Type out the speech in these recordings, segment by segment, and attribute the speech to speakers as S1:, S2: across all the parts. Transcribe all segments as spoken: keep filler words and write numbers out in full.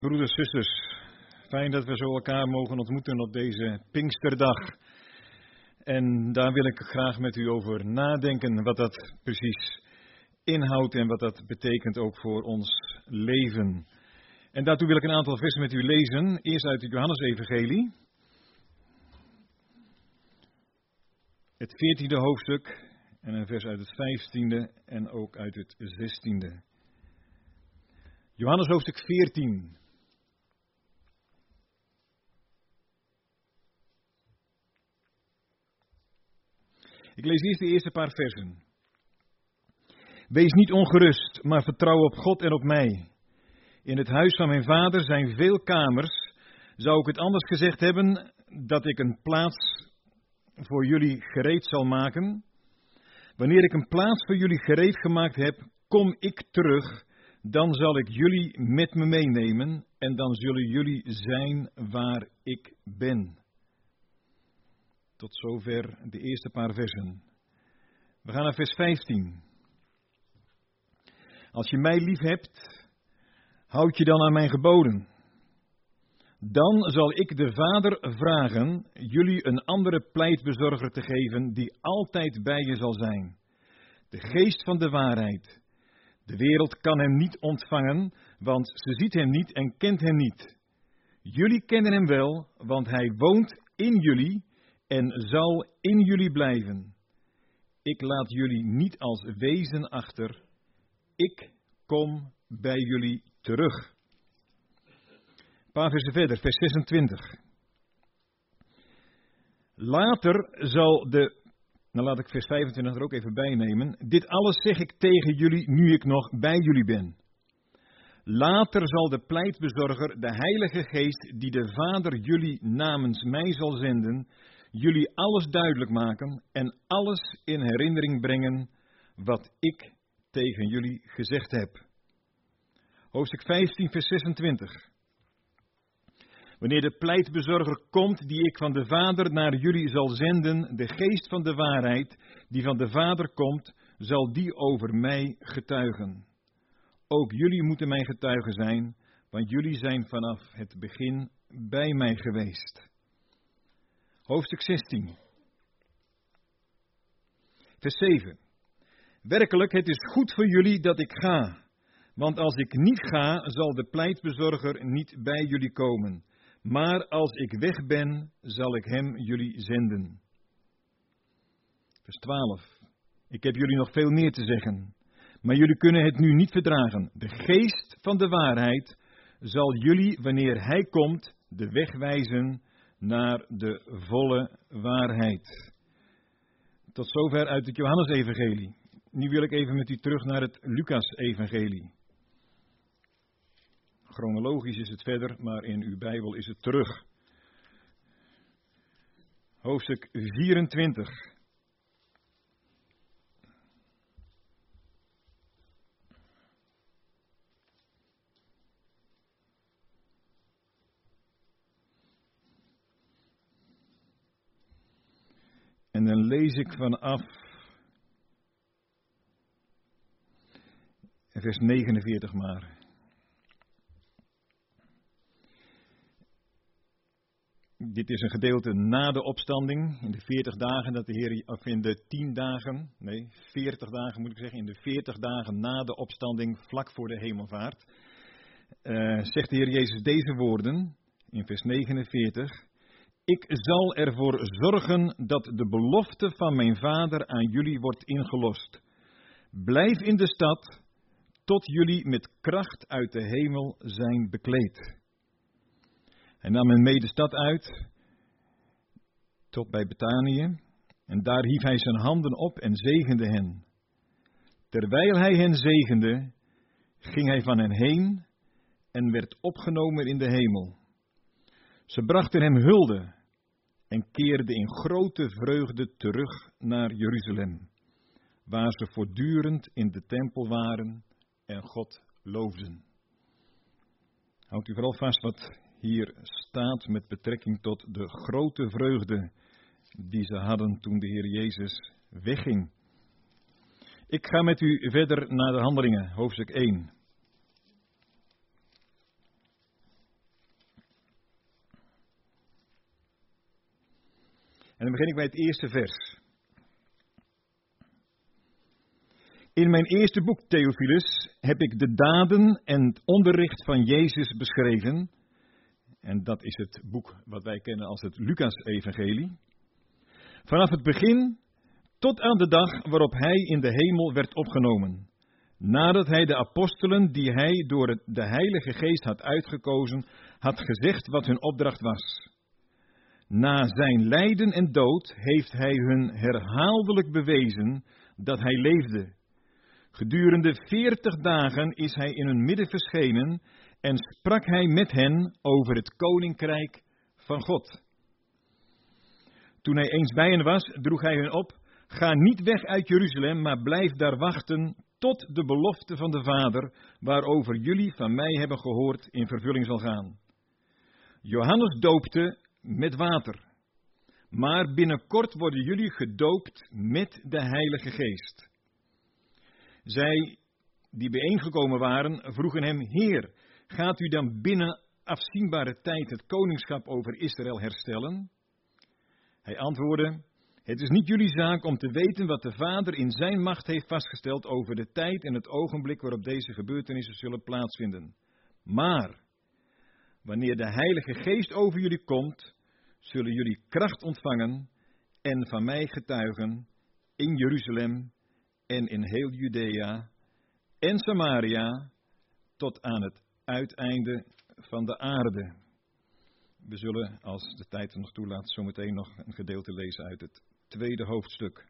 S1: Broeders, zusters, fijn dat we zo elkaar mogen ontmoeten op deze Pinksterdag. En daar wil ik graag met u over nadenken, wat dat precies inhoudt en wat dat betekent ook voor ons leven. En daartoe wil ik een aantal versen met u lezen. Eerst uit het Johannesevangelie, het veertiende hoofdstuk, en een vers uit het vijftiende en ook uit het zestiende. Johannes hoofdstuk veertien. Ik lees eerst de eerste paar versen. Wees niet ongerust, maar vertrouw op God en op mij. In het huis van mijn vader zijn veel kamers. Zou ik het anders gezegd hebben, dat ik een plaats voor jullie gereed zal maken? Wanneer ik een plaats voor jullie gereed gemaakt heb, kom ik terug. Dan zal ik jullie met me meenemen en dan zullen jullie zijn waar ik ben. Tot zover de eerste paar versen. We gaan naar vers vijftien. Als je mij lief hebt, houd je dan aan mijn geboden. Dan zal ik de Vader vragen jullie een andere pleitbezorger te geven die altijd bij je zal zijn. De geest van de waarheid. De wereld kan hem niet ontvangen, want ze ziet hem niet en kent hem niet. Jullie kennen hem wel, want hij woont in jullie en zal in jullie blijven. Ik laat jullie niet als wezen achter. Ik kom bij jullie terug. Een paar versen verder, vers zesentwintig. Later zal de... Nou laat ik vers vijfentwintig er ook even bij nemen. Dit alles zeg ik tegen jullie nu ik nog bij jullie ben. Later zal de pleitbezorger, de Heilige Geest, die de Vader jullie namens mij zal zenden, jullie alles duidelijk maken en alles in herinnering brengen wat ik tegen jullie gezegd heb. Hoofdstuk vijftien, vers zesentwintig. Wanneer de pleitbezorger komt, die ik van de Vader naar jullie zal zenden, de geest van de waarheid, die van de Vader komt, zal die over mij getuigen. Ook jullie moeten mijn getuigen zijn, want jullie zijn vanaf het begin bij mij geweest. Hoofdstuk zestien. Vers zeven. Werkelijk, het is goed voor jullie dat ik ga, want als ik niet ga, zal de pleitbezorger niet bij jullie komen. Maar als ik weg ben, zal ik hem jullie zenden. Vers twaalf. Ik heb jullie nog veel meer te zeggen, maar jullie kunnen het nu niet verdragen. De geest van de waarheid zal jullie, wanneer hij komt, de weg wijzen naar de volle waarheid. Tot zover uit het Johannesevangelie. Nu wil ik even met u terug naar het Lucasevangelie. Chronologisch is het verder, maar in uw Bijbel is het terug. Hoofdstuk vierentwintig. En dan lees ik vanaf vers negenenveertig maar. Dit is een gedeelte na de opstanding, in de veertig dagen dat de Heer, of in de tien dagen, nee, veertig dagen moet ik zeggen, in de veertig dagen na de opstanding, vlak voor de hemelvaart, uh, zegt de Heer Jezus deze woorden, in vers negenenveertig. Ik zal ervoor zorgen dat de belofte van mijn Vader aan jullie wordt ingelost. Blijf in de stad, tot jullie met kracht uit de hemel zijn bekleed. Hij nam hen mee de stad uit, tot bij Betanië, en daar hief hij zijn handen op en zegende hen. Terwijl hij hen zegende, ging hij van hen heen en werd opgenomen in de hemel. Ze brachten hem hulde en keerden in grote vreugde terug naar Jeruzalem, waar ze voortdurend in de tempel waren en God loofden. Houdt u vooral vast wat hier staat met betrekking tot de grote vreugde die ze hadden toen de Heer Jezus wegging. Ik ga met u verder naar de Handelingen, hoofdstuk één. En dan begin ik bij het eerste vers. In mijn eerste boek, Theophilus, heb ik de daden en het onderricht van Jezus beschreven. En dat is het boek wat wij kennen als het Lucas-evangelie. Vanaf het begin tot aan de dag waarop hij in de hemel werd opgenomen. Nadat hij de apostelen die hij door de Heilige Geest had uitgekozen, had gezegd wat hun opdracht was. Na zijn lijden en dood heeft hij hun herhaaldelijk bewezen dat hij leefde. Gedurende veertig dagen is hij in hun midden verschenen en sprak hij met hen over het koninkrijk van God. Toen hij eens bij hen was, droeg hij hun op: ga niet weg uit Jeruzalem, maar blijf daar wachten tot de belofte van de Vader, waarover jullie van mij hebben gehoord, in vervulling zal gaan. Johannes doopte met water, maar binnenkort worden jullie gedoopt met de Heilige Geest. Zij die bijeengekomen waren, vroegen hem: Heer, gaat u dan binnen afzienbare tijd het koningschap over Israël herstellen? Hij antwoordde: Het is niet jullie zaak om te weten wat de Vader in zijn macht heeft vastgesteld over de tijd en het ogenblik waarop deze gebeurtenissen zullen plaatsvinden. Maar wanneer de Heilige Geest over jullie komt, zullen jullie kracht ontvangen en van mij getuigen in Jeruzalem en in heel Judea en Samaria tot aan het uiteinde van de aarde. We zullen, als de tijd het nog toelaat, zometeen nog een gedeelte lezen uit het tweede hoofdstuk.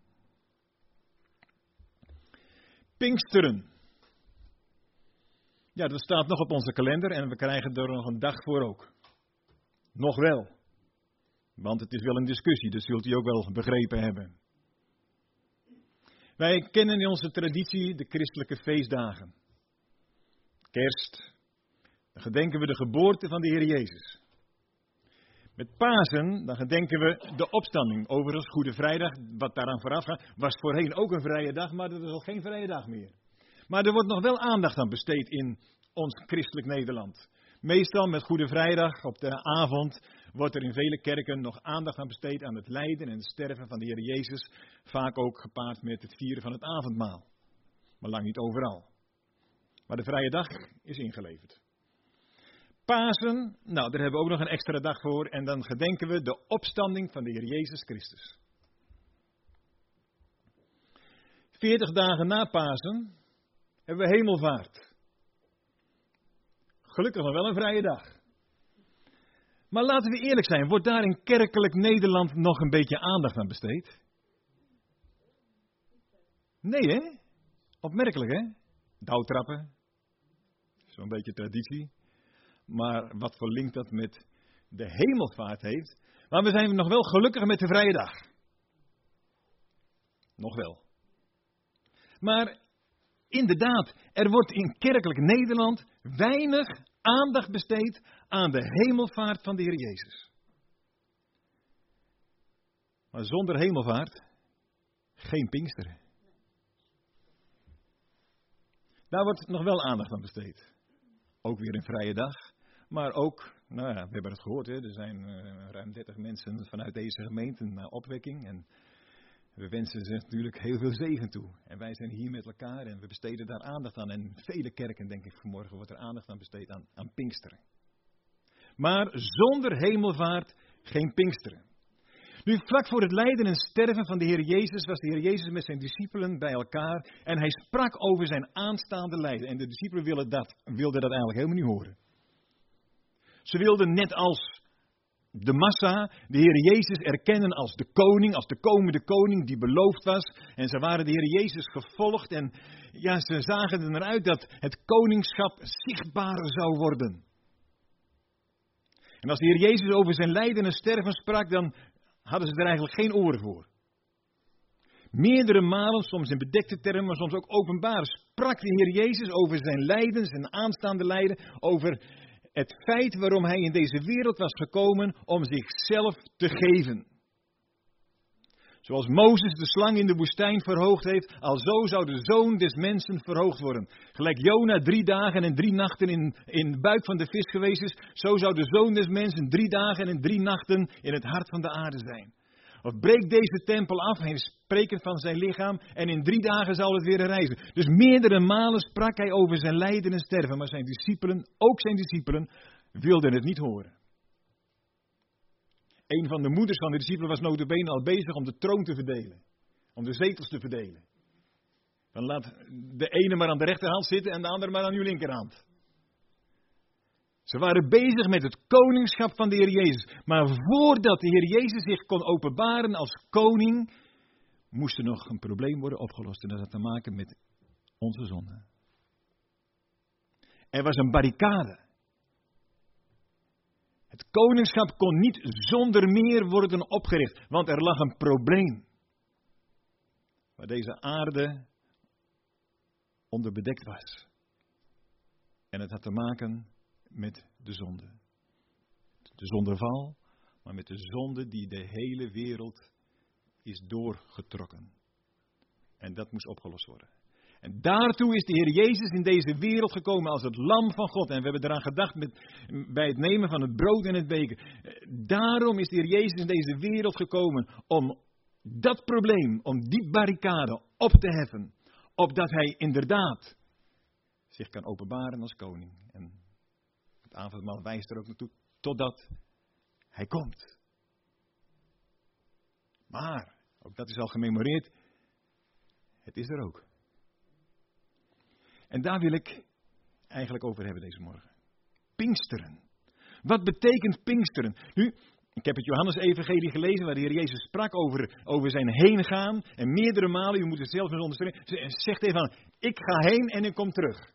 S1: Pinksteren. Ja, dat staat nog op onze kalender en we krijgen er nog een dag voor ook. Nog wel. Want het is wel een discussie, dat zult u ook wel begrepen hebben. Wij kennen in onze traditie de christelijke feestdagen. Kerst. Dan gedenken we de geboorte van de Heer Jezus. Met Pasen, dan gedenken we de opstanding. Overigens, Goede Vrijdag, wat daaraan vooraf gaat, was voorheen ook een vrije dag, maar dat is al geen vrije dag meer. Maar er wordt nog wel aandacht aan besteed in ons christelijk Nederland. Meestal met Goede Vrijdag op de avond wordt er in vele kerken nog aandacht aan besteed aan het lijden en het sterven van de Heer Jezus. Vaak ook gepaard met het vieren van het avondmaal. Maar lang niet overal. Maar de vrije dag is ingeleverd. Pasen, nou daar hebben we ook nog een extra dag voor. En dan gedenken we de opstanding van de Heer Jezus Christus. Veertig dagen na Pasen hebben we hemelvaart. Gelukkig nog wel een vrije dag. Maar laten we eerlijk zijn, wordt daar in kerkelijk Nederland nog een beetje aandacht aan besteed? Nee hè? Opmerkelijk hè? Douwtrappen. Zo'n beetje traditie. Maar wat voor link dat met de hemelvaart heeft. Maar we zijn nog wel gelukkig met de vrije dag. Nog wel. Maar inderdaad, er wordt in kerkelijk Nederland weinig aandacht besteed aan de hemelvaart van de Heer Jezus. Maar zonder hemelvaart geen Pinksteren. Daar wordt nog wel aandacht aan besteed. Ook weer een vrije dag. Maar ook, nou ja, we hebben het gehoord, hè, er zijn uh, ruim dertig mensen vanuit deze gemeente naar opwekking. En we wensen ze natuurlijk heel veel zegen toe. En wij zijn hier met elkaar en we besteden daar aandacht aan. En vele kerken, denk ik, vanmorgen wordt er aandacht aan besteed aan, aan Pinksteren. Maar zonder hemelvaart geen Pinksteren. Nu, vlak voor het lijden en sterven van de Heer Jezus was de Heer Jezus met zijn discipelen bij elkaar. En hij sprak over zijn aanstaande lijden. En de discipelen wilden dat, wilden dat eigenlijk helemaal niet horen. Ze wilden net als de massa de Heer Jezus erkennen als de koning, als de komende koning die beloofd was. En ze waren de Heer Jezus gevolgd en ja, ze zagen er naar uit dat het koningschap zichtbaarder zou worden. En als de Heer Jezus over zijn lijden en sterven sprak, dan hadden ze er eigenlijk geen oren voor. Meerdere malen, soms in bedekte termen, maar soms ook openbaar, sprak de Heer Jezus over zijn lijden, zijn aanstaande lijden, over het feit waarom hij in deze wereld was gekomen om zichzelf te geven. Zoals Mozes de slang in de woestijn verhoogd heeft, alzo zou de Zoon des Mensen verhoogd worden. Gelijk Jona drie dagen en drie nachten in, in de buik van de vis geweest is, zo zou de Zoon des Mensen drie dagen en drie nachten in het hart van de aarde zijn. Of breek deze tempel af, hij sprekend van zijn lichaam, en in drie dagen zal het weer herrijzen. Dus meerdere malen sprak hij over zijn lijden en sterven, maar zijn discipelen, ook zijn discipelen, wilden het niet horen. Een van de moeders van de discipelen was nota bene al bezig om de troon te verdelen. Om de zetels te verdelen. Dan laat de ene maar aan de rechterhand zitten en de andere maar aan uw linkerhand. Ze waren bezig met het koningschap van de Heer Jezus. Maar voordat de Heer Jezus zich kon openbaren als koning, moest er nog een probleem worden opgelost. En dat had te maken met onze zonde. Er was een barricade. Het koningschap kon niet zonder meer worden opgericht, want er lag een probleem. Waar deze aarde onder bedekt was. En het had te maken met de zonde. De zondeval, maar met de zonde die de hele wereld is doorgetrokken. En dat moest opgelost worden. En daartoe is de Heer Jezus in deze wereld gekomen als het lam van God. En we hebben eraan gedacht met, bij het nemen van het brood en het beker. Daarom is de Heer Jezus in deze wereld gekomen om dat probleem, om die barricade op te heffen. Opdat hij inderdaad zich kan openbaren als koning. En het avondmaal wijst er ook naartoe, totdat hij komt. Maar, ook dat is al gememoreerd, het is er ook. En daar wil ik eigenlijk over hebben deze morgen. Pinksteren. Wat betekent Pinksteren? Nu, ik heb het Johannes-evangelie gelezen waar de Heer Jezus sprak over, over zijn heen gaan. En meerdere malen, u moet het zelf eens onderstrepen. Hij zegt even aan, ik ga heen en ik kom terug.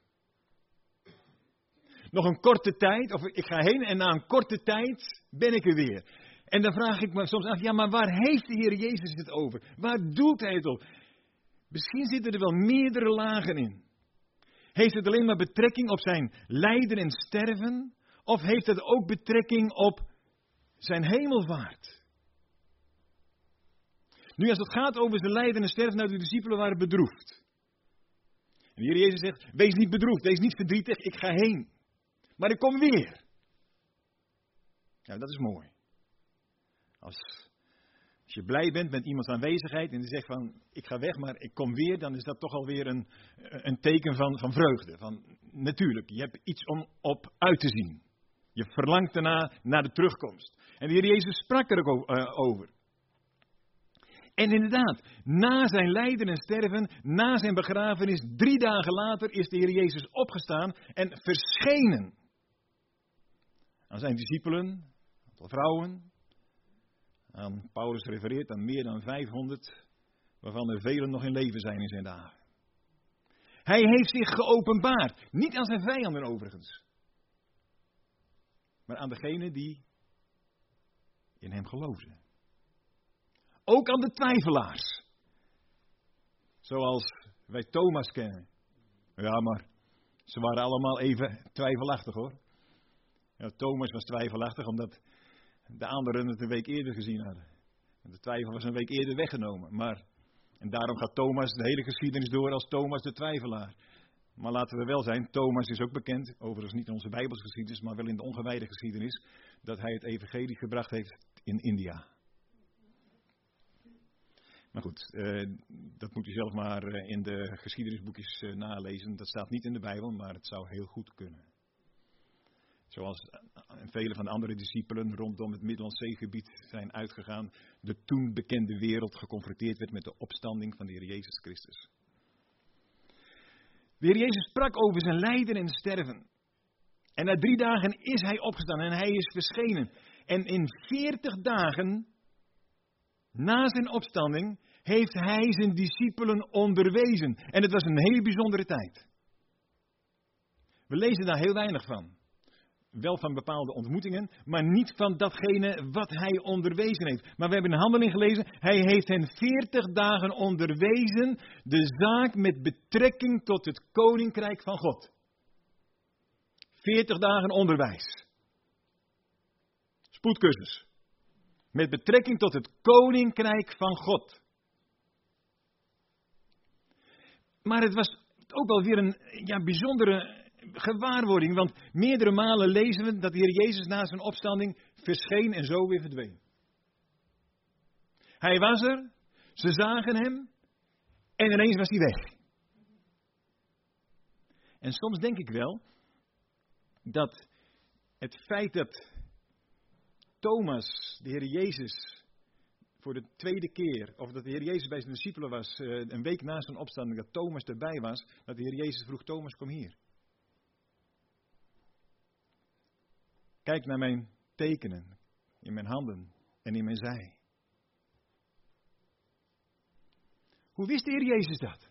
S1: Nog een korte tijd, of ik ga heen en na een korte tijd ben ik er weer. En dan vraag ik me soms af, ja maar waar heeft de Heer Jezus het over? Waar doelt hij het op? Misschien zitten er wel meerdere lagen in. Heeft het alleen maar betrekking op zijn lijden en sterven? Of heeft het ook betrekking op zijn hemelvaart? Nu als het gaat over zijn lijden en sterven, nou de discipelen waren bedroefd. En de Heer Jezus zegt, wees niet bedroefd, wees niet verdrietig, ik ga heen. Maar ik kom weer. Nou, dat is mooi. Als, als je blij bent met iemands aanwezigheid en die zegt van, ik ga weg, maar ik kom weer, dan is dat toch alweer een, een teken van, van vreugde. Van, natuurlijk, je hebt iets om op uit te zien. Je verlangt erna naar de terugkomst. En de Heer Jezus sprak er ook over. En inderdaad, na zijn lijden en sterven, na zijn begrafenis, drie dagen later is de Heer Jezus opgestaan en verschenen aan zijn discipelen, een aantal vrouwen. Aan Paulus refereert aan meer dan vijfhonderd, waarvan er velen nog in leven zijn in zijn dagen. Hij heeft zich geopenbaard, niet aan zijn vijanden overigens, maar aan degenen die in hem geloofden. Ook aan de twijfelaars. Zoals wij Thomas kennen. Ja, maar ze waren allemaal even twijfelachtig hoor. Ja, Thomas was twijfelachtig omdat de anderen het een week eerder gezien hadden. En de twijfel was een week eerder weggenomen. Maar, en daarom gaat Thomas de hele geschiedenis door als Thomas de twijfelaar. Maar laten we wel zijn, Thomas is ook bekend, overigens niet in onze Bijbelsgeschiedenis, maar wel in de ongewijde geschiedenis, dat hij het evangelie gebracht heeft in India. Maar goed, eh, dat moet u zelf maar eh, in de geschiedenisboekjes eh, nalezen. Dat staat niet in de Bijbel, maar het zou heel goed kunnen. Zoals vele van de andere discipelen rondom het Middellandse Zeegebied zijn uitgegaan, de toen bekende wereld geconfronteerd werd met de opstanding van de Heer Jezus Christus. De Heer Jezus sprak over zijn lijden en sterven. En na drie dagen is hij opgestaan en hij is verschenen. En in veertig dagen na zijn opstanding heeft hij zijn discipelen onderwezen. En het was een hele bijzondere tijd. We lezen daar heel weinig van. Wel van bepaalde ontmoetingen, maar niet van datgene wat hij onderwezen heeft. Maar we hebben in Handelingen gelezen, hij heeft hen veertig dagen onderwezen, de zaak met betrekking tot het koninkrijk van God. veertig dagen onderwijs. Spoedcursus. Met betrekking tot het koninkrijk van God. Maar het was ook wel weer een ja, bijzondere gewaarwording, want meerdere malen lezen we dat de Heer Jezus na zijn opstanding verscheen en zo weer verdween. Hij was er, ze zagen hem en ineens was hij weg. En soms denk ik wel dat het feit dat Thomas, de Heer Jezus, voor de tweede keer, of dat de Heer Jezus bij zijn discipelen was, een week na zijn opstanding, dat Thomas erbij was, dat de Heer Jezus vroeg, Thomas, kom hier. Kijk naar mijn tekenen, in mijn handen en in mijn zij. Hoe wist de Heer Jezus dat?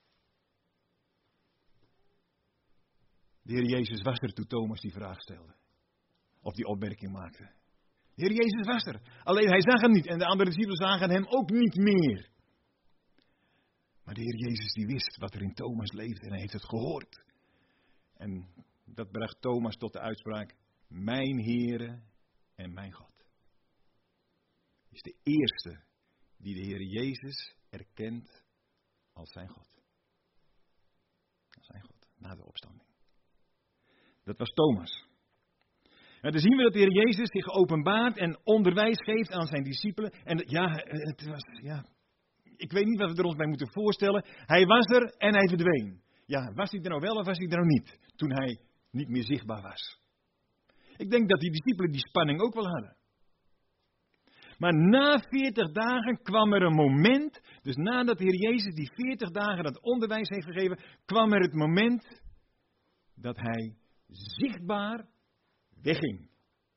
S1: De Heer Jezus was er toen Thomas die vraag stelde. Of die opmerking maakte. De Heer Jezus was er. Alleen hij zag hem niet. En de andere discipelen zagen hem ook niet meer. Maar de Heer Jezus die wist wat er in Thomas leefde. En hij heeft het gehoord. En dat bracht Thomas tot de uitspraak. Mijn Heere en mijn God. Hij is de eerste die de Heer Jezus erkent als zijn God. Als zijn God. Na de opstanding. Dat was Thomas. En dan zien we dat de Heer Jezus zich openbaart en onderwijs geeft aan zijn discipelen. En ja, het was, ja, ik weet niet wat we er ons bij moeten voorstellen. Hij was er en hij verdween. Ja, was hij er nou wel of was hij er nou niet? Toen hij niet meer zichtbaar was. Ik denk dat die discipelen die spanning ook wel hadden. Maar na veertig dagen kwam er een moment, dus nadat de Heer Jezus die veertig dagen dat onderwijs heeft gegeven, kwam er het moment dat hij zichtbaar wegging.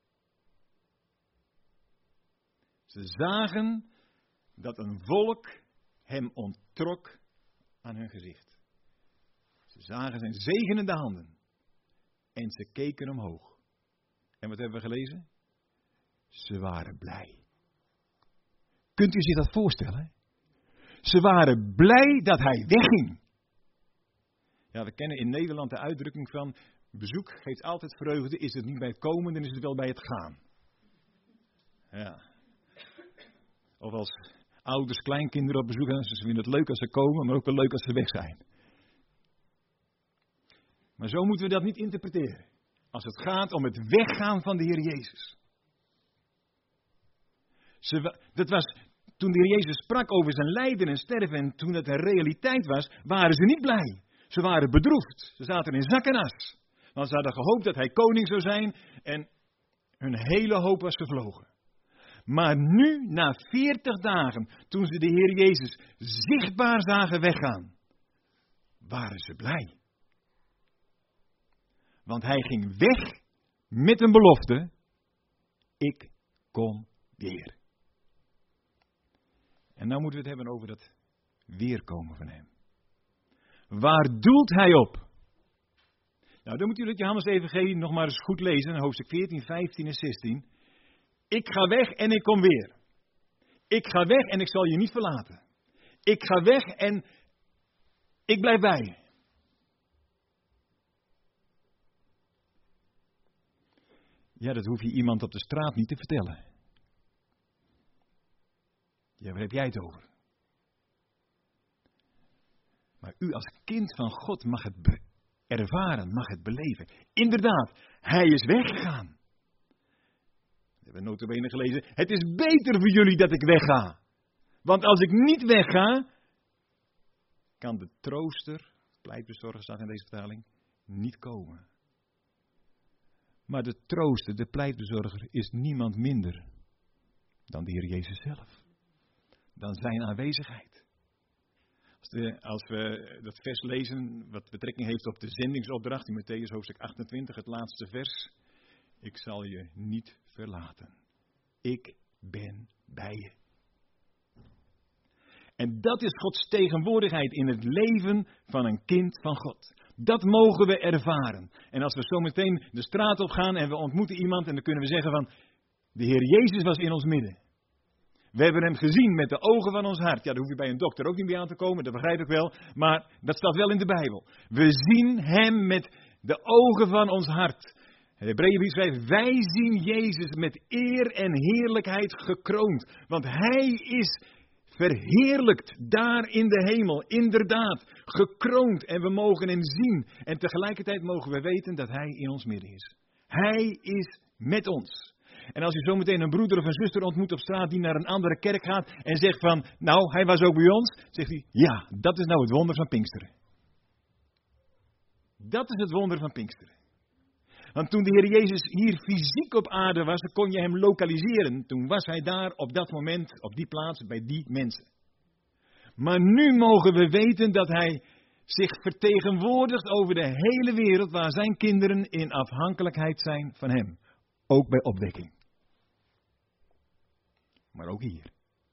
S1: Ze zagen dat een volk hem onttrok aan hun gezicht. Ze zagen zijn zegenende handen en ze keken omhoog. En wat hebben we gelezen? Ze waren blij. Kunt u zich dat voorstellen? Ze waren blij dat hij wegging. Ja, we kennen in Nederland de uitdrukking van bezoek geeft altijd vreugde. Is het niet bij het komen, dan is het wel bij het gaan. Ja. Of als ouders kleinkinderen op bezoek gaan, ze vinden het leuk als ze komen, maar ook wel leuk als ze weg zijn. Maar zo moeten we dat niet interpreteren. Als het gaat om het weggaan van de Heer Jezus. Ze, dat was, toen de Heer Jezus sprak over zijn lijden en sterven en toen het een realiteit was, waren ze niet blij. Ze waren bedroefd. Ze zaten in zak en as. Want ze hadden gehoopt dat hij koning zou zijn en hun hele hoop was gevlogen. Maar nu, na veertig dagen, toen ze de Heer Jezus zichtbaar zagen weggaan, waren ze blij. Want hij ging weg met een belofte. Ik kom weer. En nou moeten we het hebben over dat weerkomen van hem. Waar doelt hij op? Nou, dan moet u het Johannes-evangelie nog maar eens goed lezen, hoofdstuk veertien, vijftien en zestien. Ik ga weg en ik kom weer. Ik ga weg en ik zal je niet verlaten. Ik ga weg en ik blijf bij je. Ja, dat hoef je iemand op de straat niet te vertellen. Ja, waar heb jij het over? Maar u als kind van God mag het be- ervaren, mag het beleven. Inderdaad, hij is weggegaan. We hebben nota bene gelezen. Het is beter voor jullie dat ik wegga. Want als ik niet wegga, kan de trooster, pleitbezorger staat in deze vertaling, niet komen. Maar de trooster, de pleitbezorger, is niemand minder dan de Heer Jezus zelf. Dan zijn aanwezigheid. Als, de, als we dat vers lezen, wat betrekking heeft op de zendingsopdracht in Mattheüs hoofdstuk achtentwintig, het laatste vers. Ik zal je niet verlaten. Ik ben bij je. En dat is Gods tegenwoordigheid in het leven van een kind van God. Dat mogen we ervaren. En als we zo meteen de straat op gaan en we ontmoeten iemand en dan kunnen we zeggen van, de Heer Jezus was in ons midden. We hebben hem gezien met de ogen van ons hart. Ja, daar hoef je bij een dokter ook niet bij aan te komen, dat begrijp ik wel. Maar dat staat wel in de Bijbel. We zien hem met de ogen van ons hart. De Hebreeënbrief schrijft, wij zien Jezus met eer en heerlijkheid gekroond. Want hij is verheerlijkt daar in de hemel. Inderdaad, gekroond. En we mogen hem zien. En tegelijkertijd mogen we weten dat hij in ons midden is. Hij is met ons. En als u zometeen een broeder of een zuster ontmoet op straat die naar een andere kerk gaat en zegt van, nou, hij was ook bij ons, zegt hij, ja, dat is nou het wonder van Pinksteren. Dat is het wonder van Pinksteren. Want toen de Heer Jezus hier fysiek op aarde was, kon je hem lokaliseren. Toen was hij daar op dat moment, op die plaats, bij die mensen. Maar nu mogen we weten dat hij zich vertegenwoordigt over de hele wereld waar zijn kinderen in afhankelijkheid zijn van hem. Ook bij opwekking. Maar ook hier.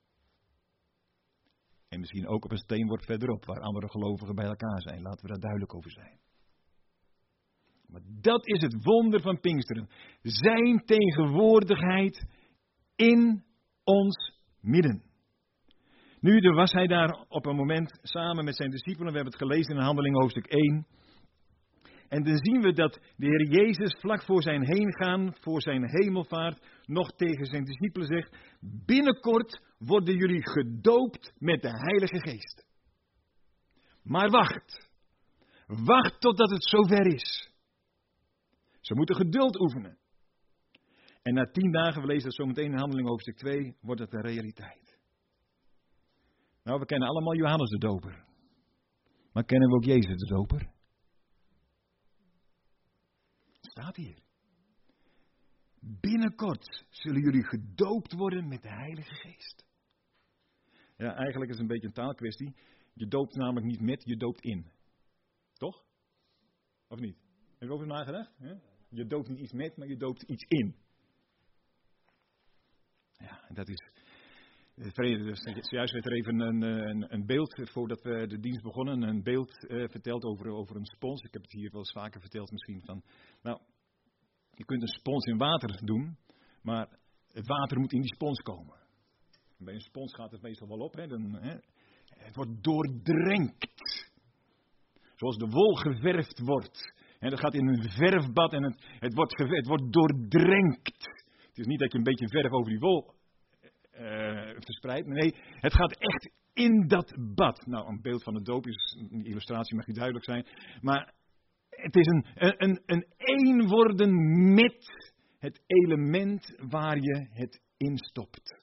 S1: En misschien ook op een steenworp verderop, waar andere gelovigen bij elkaar zijn. Laten we daar duidelijk over zijn. Maar dat is het wonder van Pinksteren. Zijn tegenwoordigheid in ons midden. Nu was hij daar op een moment samen met zijn discipelen. We hebben het gelezen in Handelingen hoofdstuk één. En dan zien we dat de Heer Jezus vlak voor zijn heengaan, voor zijn hemelvaart, nog tegen zijn discipelen zegt: binnenkort worden jullie gedoopt met de Heilige Geest. Maar wacht. Wacht totdat het zover is. Ze moeten geduld oefenen. En na tien dagen, we lezen dat zometeen in Handelingen hoofdstuk twee, wordt het een realiteit. Nou, we kennen allemaal Johannes de Doper. Maar kennen we ook Jezus de Doper? Het staat hier. Binnenkort zullen jullie gedoopt worden met de Heilige Geest. Ja, eigenlijk is het een beetje een taalkwestie. Je doopt namelijk niet met, je doopt in. Toch? Of niet? Heb je over nagedacht? Je doopt niet iets met, maar je doopt iets in. Ja, en dat is... Juist werd er even een, een, een beeld, voordat we de dienst begonnen, een beeld uh, verteld over, over een spons. Ik heb het hier wel eens vaker verteld misschien. Van, nou, je kunt een spons in water doen, maar het water moet in die spons komen. En bij een spons gaat het meestal wel op. Hè, dan, hè, het wordt doordrenkt. Zoals de wol geverfd wordt. En dat gaat in een verfbad en het, het, wordt, geverfd, het wordt doordrenkt. Het is niet dat je een beetje verf over die wol uh, verspreidt. Nee, het gaat echt in dat bad. Nou, een beeld van de doop is, een illustratie mag niet duidelijk zijn. Maar het is een, een, een een worden met het element waar je het instopt.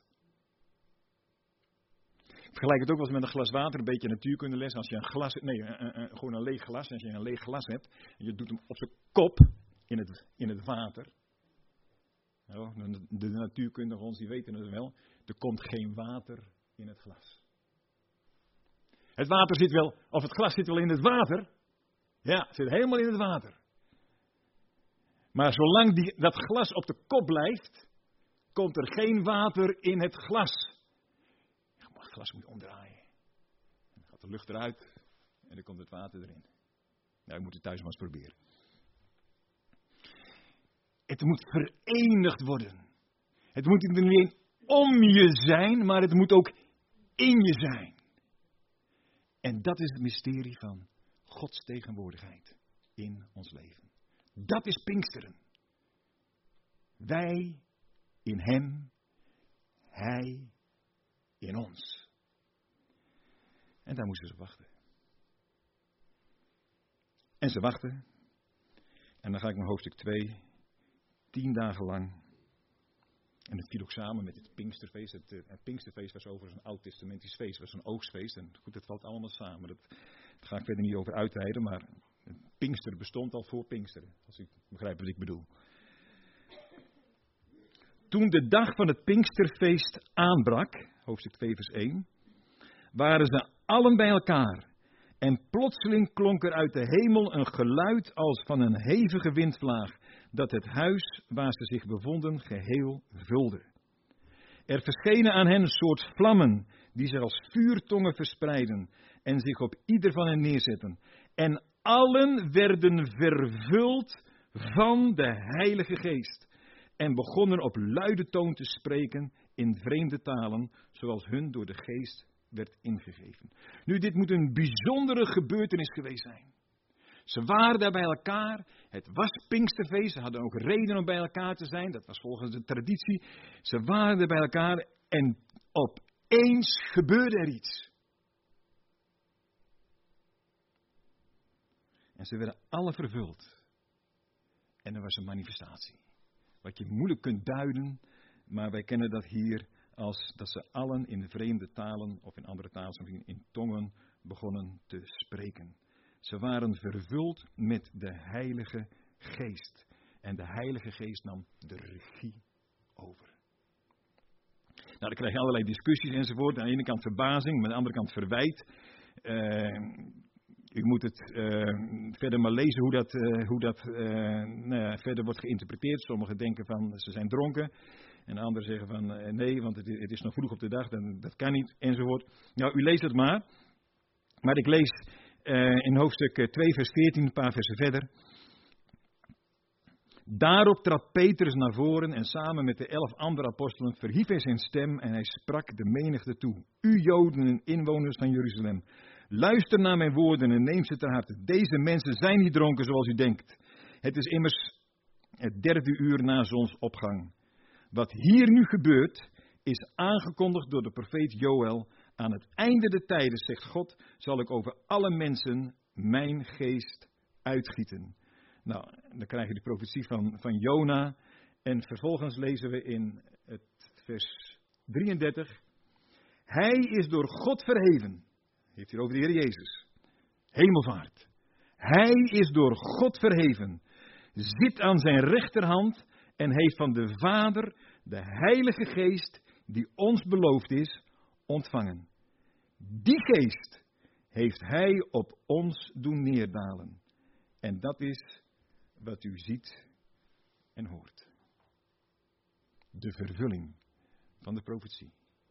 S1: Ik vergelijk het ook wel eens met een glas water, een beetje natuurkundeles. Als je een glas, nee, een, een, gewoon een leeg glas. Als je een leeg glas hebt en je doet hem op zijn kop in het, in het water. Nou, de, de natuurkundigen ons die weten het wel. Er komt geen water in het glas. Het water zit wel, of het glas zit wel in het water. Ja, het zit helemaal in het water. Maar zolang die, dat glas op de kop blijft, komt er geen water in het glas. Het glas moet je omdraaien. Dan gaat de lucht eruit en dan komt het water erin. Nou, je moet het thuis maar eens proberen. Het moet verenigd worden. Het moet niet alleen om je zijn, maar het moet ook in je zijn. En dat is het mysterie van Gods tegenwoordigheid in ons leven. Dat is Pinksteren. Wij in Hem, Hij in ons. En daar moesten ze wachten. En ze wachten. En dan ga ik naar hoofdstuk twee. Tien dagen lang. En het viel ook samen met het Pinksterfeest. Het, het Pinksterfeest was overigens een oud-testamentisch feest. Het was een oogstfeest. En goed, het valt allemaal samen. Dat, daar ga ik verder niet over uitweiden. Maar Pinkster bestond al voor Pinksteren. Als u begrijpt wat ik bedoel. Toen de dag van het Pinksterfeest aanbrak. Hoofdstuk twee vers één. Waren ze allen bij elkaar. En plotseling klonk er uit de hemel een geluid als van een hevige windvlaag, dat het huis waar ze zich bevonden geheel vulde. Er verschenen aan hen een soort vlammen, die zich als vuurtongen verspreidden en zich op ieder van hen neerzetten. En allen werden vervuld van de Heilige Geest en begonnen op luide toon te spreken in vreemde talen, zoals hun door de Geest werd ingegeven. Nu, dit moet een bijzondere gebeurtenis geweest zijn. Ze waren daar bij elkaar. Het was Pinksterfeest. Ze hadden ook reden om bij elkaar te zijn. Dat was volgens de traditie. Ze waren er bij elkaar en opeens gebeurde er iets. En ze werden alle vervuld. En er was een manifestatie. wat je moeilijk kunt duiden, maar wij kennen dat hier als dat ze allen in vreemde talen, of in andere talen, in tongen, begonnen te spreken. Ze waren vervuld met de Heilige Geest. En de Heilige Geest nam de regie over. Nou, dan krijg je allerlei discussies enzovoort. Aan de ene kant verbazing, maar aan de andere kant verwijt. Uh, u moet het uh, verder maar lezen hoe dat, uh, hoe dat uh, nou ja, verder wordt geïnterpreteerd. Sommigen denken van ze zijn dronken. En anderen zeggen van uh, nee, want het, het is nog vroeg op de dag. Dan, dat kan niet enzovoort. Nou, u leest het maar. Maar ik lees uh, in hoofdstuk twee vers veertien, een paar versen verder. Daarop trad Petrus naar voren en samen met de elf andere apostelen verhief hij zijn stem en hij sprak de menigte toe. U Joden en inwoners van Jeruzalem, luister naar mijn woorden en neem ze ter harte. Deze mensen zijn niet dronken zoals u denkt. Het is immers het derde uur na zonsopgang. Wat hier nu gebeurt is aangekondigd door de profeet Joël. Aan het einde der tijden, zegt God, zal ik over alle mensen mijn geest uitgieten. Nou, dan krijg je de profetie van, van Jona. En vervolgens lezen we in het vers drieëndertig. Hij is door God verheven. Heeft hier over de Heer Jezus. Hemelvaart. Hij is door God verheven. Zit aan zijn rechterhand en heeft van de Vader de Heilige Geest die ons beloofd is, ontvangen. Die geest heeft hij op ons doen neerdalen. En dat is wat u ziet en hoort. De vervulling van de profetie.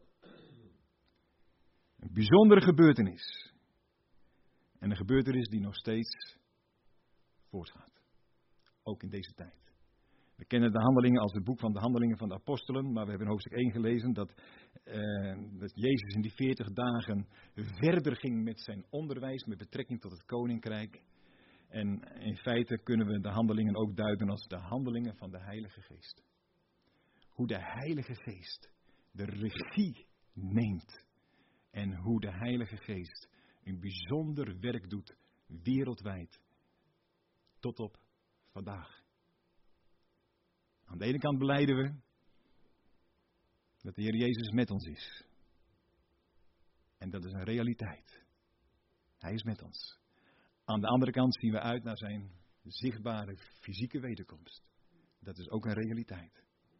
S1: Een bijzondere gebeurtenis. En een gebeurtenis die nog steeds voortgaat. Ook in deze tijd. We kennen de handelingen als het boek van de handelingen van de apostelen. Maar we hebben in hoofdstuk één gelezen dat, uh, dat Jezus in die veertig dagen verder ging met zijn onderwijs. Met betrekking tot het koninkrijk. En in feite kunnen we de handelingen ook duiden als de handelingen van de Heilige Geest. Hoe de Heilige Geest de regie neemt. En hoe de Heilige Geest een bijzonder werk doet wereldwijd. Tot op vandaag. Aan de ene kant belijden we dat de Heer Jezus met ons is. En dat is een realiteit. Hij is met ons. Aan de andere kant zien we uit naar zijn zichtbare fysieke wederkomst. Dat is ook een realiteit.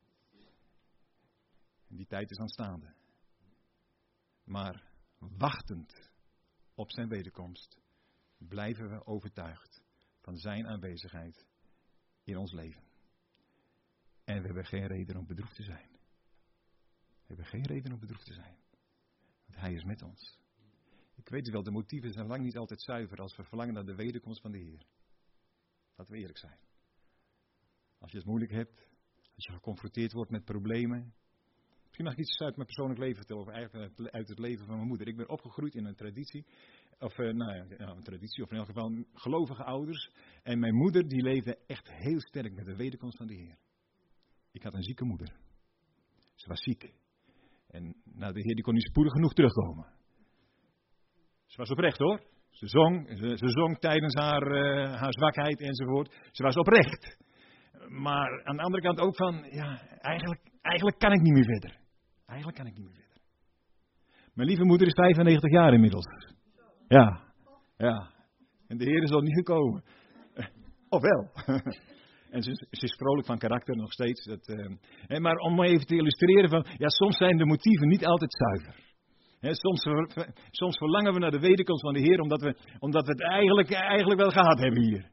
S1: En die tijd is aanstaande. Maar wachtend op zijn wederkomst blijven we overtuigd van zijn aanwezigheid in ons leven. En we hebben geen reden om bedroefd te zijn. We hebben geen reden om bedroefd te zijn. Want hij is met ons. Ik weet wel, de motieven zijn lang niet altijd zuiver als we verlangen naar de wederkomst van de Heer. Laten we eerlijk zijn. Als je het moeilijk hebt, als je geconfronteerd wordt met problemen. Misschien mag ik iets uit mijn persoonlijk leven vertellen, of eigenlijk uit het leven van mijn moeder. Ik ben opgegroeid in een traditie, of uh, nou ja, een traditie, of in elk geval gelovige ouders. En mijn moeder die leefde echt heel sterk met de wederkomst van de Heer. Ik had een zieke moeder. Ze was ziek. En nou, de Heer die kon niet spoedig genoeg terugkomen. Ze was oprecht hoor. Ze zong, ze, ze zong tijdens haar, uh, haar zwakheid enzovoort. Ze was oprecht. Maar aan de andere kant ook van, ja, eigenlijk, eigenlijk kan ik niet meer verder. Eigenlijk kan ik niet meer verder. Mijn lieve moeder is vijfennegentig jaar inmiddels. Ja, ja. En de Heer is al niet gekomen. Of wel. En ze, ze is vrolijk van karakter nog steeds. Dat, uh, maar om even te illustreren van, ja, soms zijn de motieven niet altijd zuiver. He, soms, soms verlangen we naar de wederkomst van de Heer omdat we, omdat we het eigenlijk, eigenlijk wel gehad hebben hier.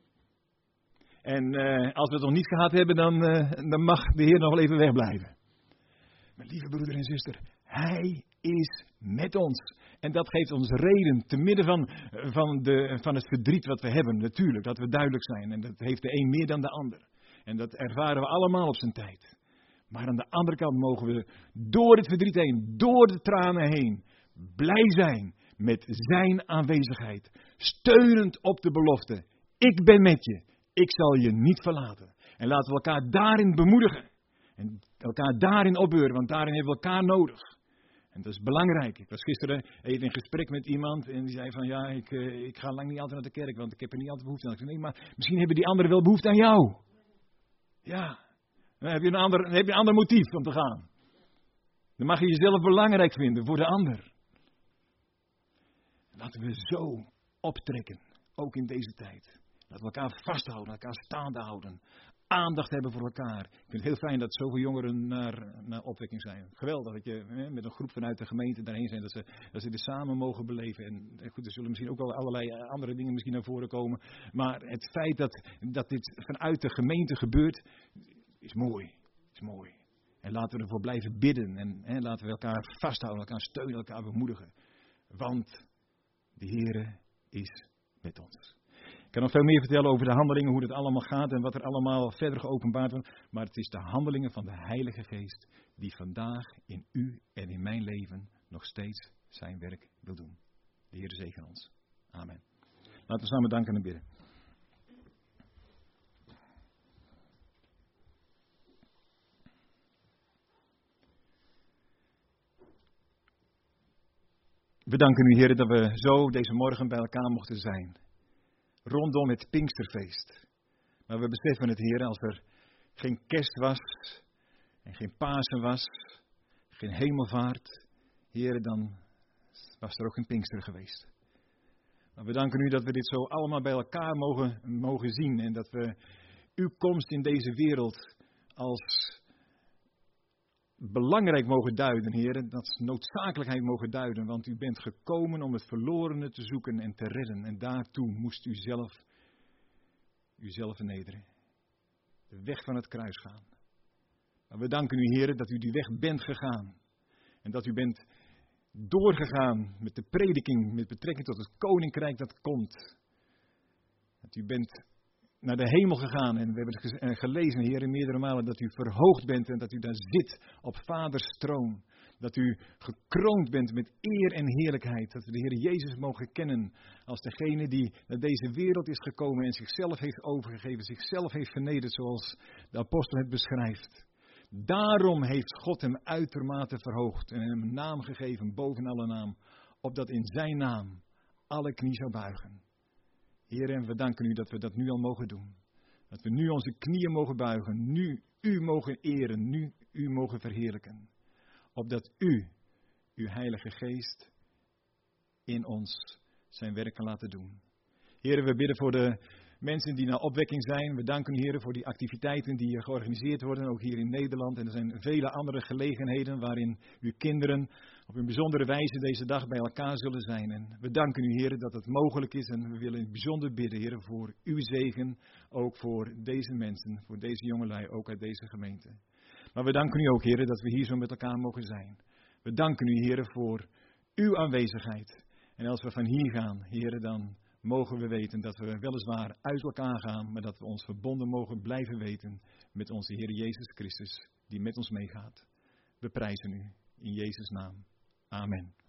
S1: En uh, als we het nog niet gehad hebben, dan, uh, dan mag de Heer nog wel even wegblijven. Mijn lieve broeder en zuster, Hij is met ons. En dat geeft ons reden, te midden van, van, de, van het verdriet wat we hebben, natuurlijk, dat we duidelijk zijn. En dat heeft de een meer dan de ander. En dat ervaren we allemaal op zijn tijd. Maar aan de andere kant mogen we door het verdriet heen, door de tranen heen, blij zijn met zijn aanwezigheid. Steunend op de belofte. Ik ben met je. Ik zal je niet verlaten. En laten we elkaar daarin bemoedigen. En elkaar daarin opbeuren, want daarin hebben we elkaar nodig. En dat is belangrijk. Ik was gisteren even in gesprek met iemand en die zei van ja, ik, uh, ik ga lang niet altijd naar de kerk, want ik heb er niet altijd behoefte aan. Ik zei, nee, maar misschien hebben die anderen wel behoefte aan jou. Ja. Dan heb je een ander, dan heb je een ander motief om te gaan. Dan mag je jezelf belangrijk vinden voor de ander. Laten we zo optrekken, ook in deze tijd. Laten we elkaar vasthouden, elkaar staande houden. Aandacht hebben voor elkaar. Ik vind het heel fijn dat zoveel jongeren naar, naar opwekking zijn. Geweldig dat je hè, met een groep vanuit de gemeente daarheen zijn. Dat ze, dat ze dit samen mogen beleven. En, en goed, er zullen misschien ook wel allerlei andere dingen misschien naar voren komen. Maar het feit dat, dat dit vanuit de gemeente gebeurt, is mooi. Is mooi. En laten we ervoor blijven bidden. En hè, laten we elkaar vasthouden, elkaar steunen, elkaar bemoedigen. Want de Heere is met ons. Ik kan nog veel meer vertellen over de handelingen, hoe het allemaal gaat en wat er allemaal verder geopenbaard wordt. Maar het is de handelingen van de Heilige Geest die vandaag in u en in mijn leven nog steeds zijn werk wil doen. De Heer zegen ons. Amen. Laten we samen danken en bidden. We danken u, Heer, dat we zo deze morgen bij elkaar mochten zijn. Rondom het Pinksterfeest. Maar we beseffen het, Heer, als er geen kerst was en geen Pasen was, geen hemelvaart, Heer, dan was er ook geen Pinkster geweest. Maar we danken u dat we dit zo allemaal bij elkaar mogen, mogen zien en dat we uw komst in deze wereld als belangrijk mogen duiden, Heer, dat noodzakelijkheid mogen duiden, want u bent gekomen om het verlorene te zoeken en te redden. En daartoe moest u zelf, u zelf vernederen. De weg van het kruis gaan. Maar we danken u, Heer, dat u die weg bent gegaan. En dat u bent doorgegaan met de prediking, met betrekking tot het koninkrijk dat komt. Dat u bent naar de hemel gegaan en we hebben gelezen, Heer, meerdere malen dat u verhoogd bent en dat u daar zit op Vaders troon. Dat u gekroond bent met eer en heerlijkheid. Dat we de Heer Jezus mogen kennen als degene die naar deze wereld is gekomen en zichzelf heeft overgegeven, zichzelf heeft vernederd zoals de apostel het beschrijft. Daarom heeft God hem uitermate verhoogd en hem een naam gegeven boven alle naam, opdat in zijn naam alle knie zou buigen. Heer, en we danken u dat we dat nu al mogen doen. Dat we nu onze knieën mogen buigen, nu u mogen eren, nu u mogen verheerlijken. Opdat u, uw Heilige Geest, in ons zijn werk kan laten doen. Heer, we bidden voor de mensen die naar opwekking zijn. We danken u, Heer, voor die activiteiten die georganiseerd worden, ook hier in Nederland. En er zijn vele andere gelegenheden waarin uw kinderen op een bijzondere wijze deze dag bij elkaar zullen zijn. En we danken u, Heer, dat het mogelijk is. En we willen in het bijzonder bidden, Heer, voor uw zegen. Ook voor deze mensen, voor deze jongelui, ook uit deze gemeente. Maar we danken u ook, Heer, dat we hier zo met elkaar mogen zijn. We danken u, Heer, voor uw aanwezigheid. En als we van hier gaan, Heer, dan mogen we weten dat we weliswaar uit elkaar gaan, maar dat we ons verbonden mogen blijven weten met onze Heer Jezus Christus, die met ons meegaat. We prijzen u in Jezus' naam. Amen.